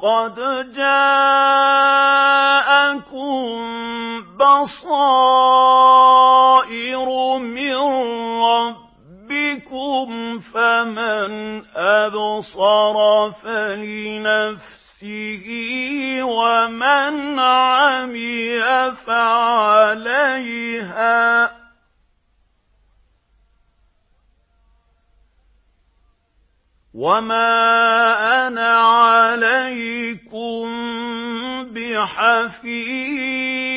قَدْ جَاءَكُم بَصَائِرُ مِن رَّبِّكُمْ ۖ فَمَنْ أَبْصَرَ فَلِنَفْسِهِ وَمَنْ عَمِيَ فَعَلَيْهَا ۚ وَمَا أَنَا عَلَيْكُم بِحَفِيظٍ